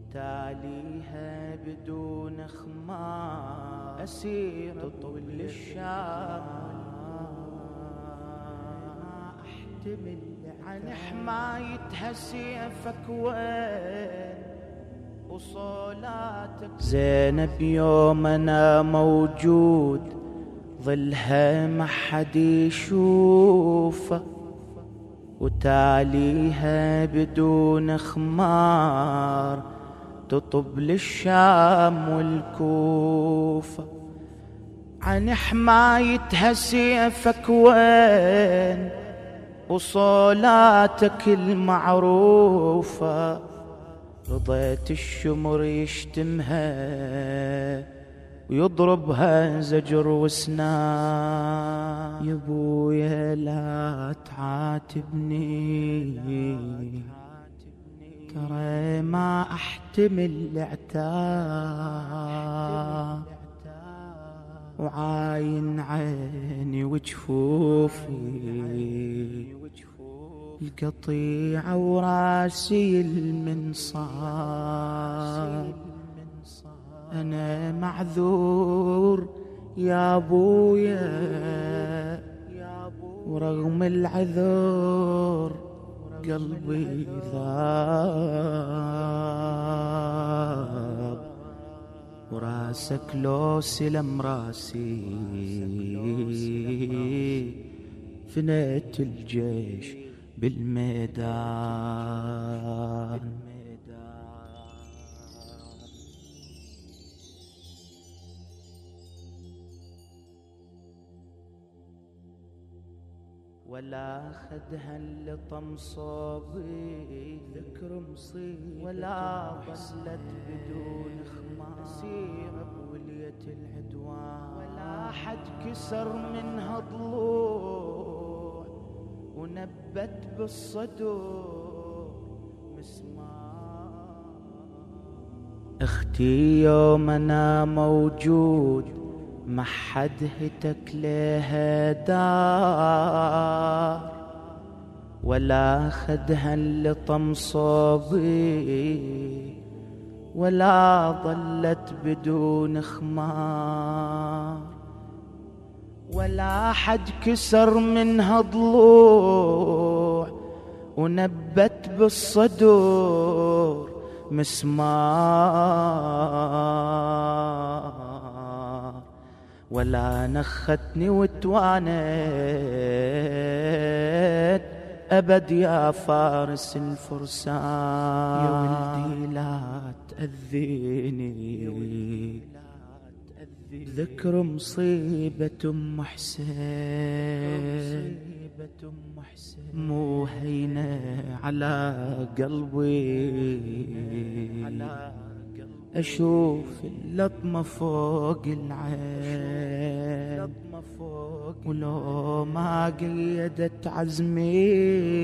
وتاليها بدون خمار أسير طول الشام أحتمل عن حمايتها سيفك وين وصولاتك زينب يوم أنا موجود ظلها ما حد يشوفه وتاليها بدون خمار تطب للشام والكوفة عن حمايتها سيفك وين وصولاتك المعروفة رضيت الشمر يشتمها ويضربها زجر وسنان يا بويا لا تعاتبني ترى ما احتمل العتاب وعاين عيني وجفوفي القطيعة وراسي المنصار أنا معذور يا أبويا ورغم العذر قلبي ذاب وراسك لو سلم راسي فنيت الجيش بالميدان ولا خدها اللطم صوبي ذكر مصيب ولا ظلت بدون خمار سيرة بولية العدوان ولا حد كسر منها ضلوع ونبت بالصدور مسمار اختي يوم انا موجود ما حد هتك لها دار ولا خدها اللطم صوبي ولا ظلت بدون خمار ولا حد كسر منها ضلوع ونبت بالصدور مسمار ولا نختني وتوانت أبد يا فارس الفرسان يا ولدي لا تأذيني ذكر مصيبة أم حسين مو هينة على قلبي أشوف اللطمة فوق العين ولو ما قيدت عزمي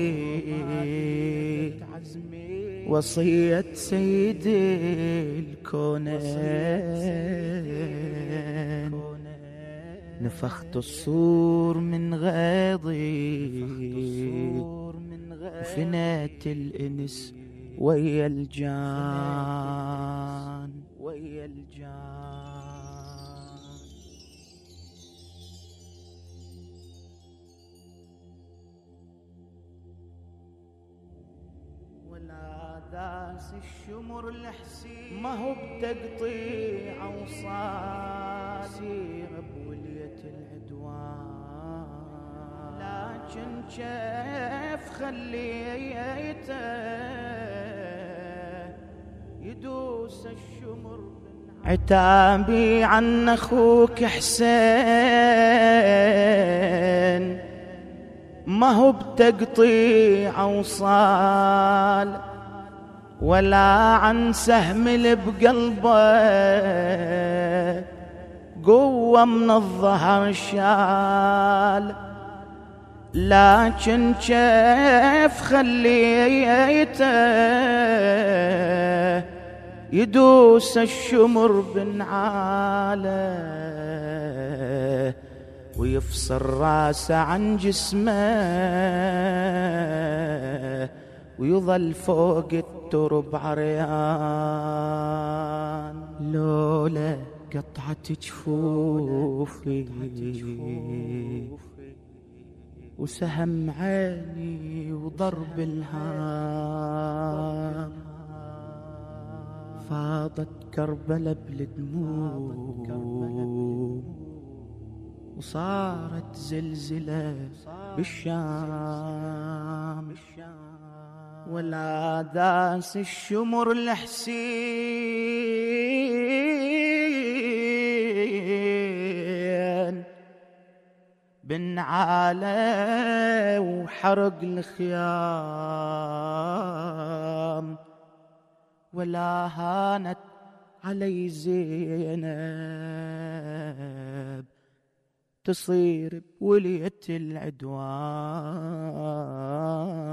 وصية سيدي الكونين نفخت الصور من غيظي وفنيت الإنس ويا الجان ولا داس الشمر الحسين ما هو بتقطيع وصال سيرة بولية العدوان لكن كيف خليته يدوس الشمر عتابي عن اخوك حسين ما هو بتقطيع وصال ولا عن سهم اللي بقلبه قوة من الظهر شال لكن كيف خليته يدوس الشمر بنعاله ويفصل راسه عن جسمه ويظل فوق ترب عريان. لولا قطعة جفوفي وسهم عيني وضرب الهام، فاضت كربلة بالدموع وصارت زلزلة بالشام. ولا داس الشمر الحسين بن عالي وحرق الخيام، ولا هانت علي زينب تصير بولية العدوان.